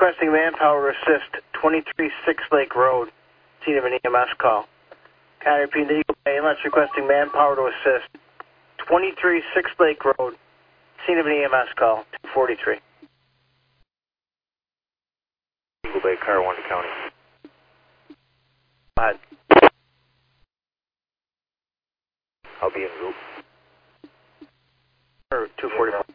requesting manpower to assist 23 Six Lake Road, scene of an EMS call. Can I repeat, the Eagle Bay Inlet's requesting manpower to assist 23 Six Lake Road, scene of an EMS call, 243. Eagle Bay, car 1 to county. Go ahead. I'll be in group. Or 244.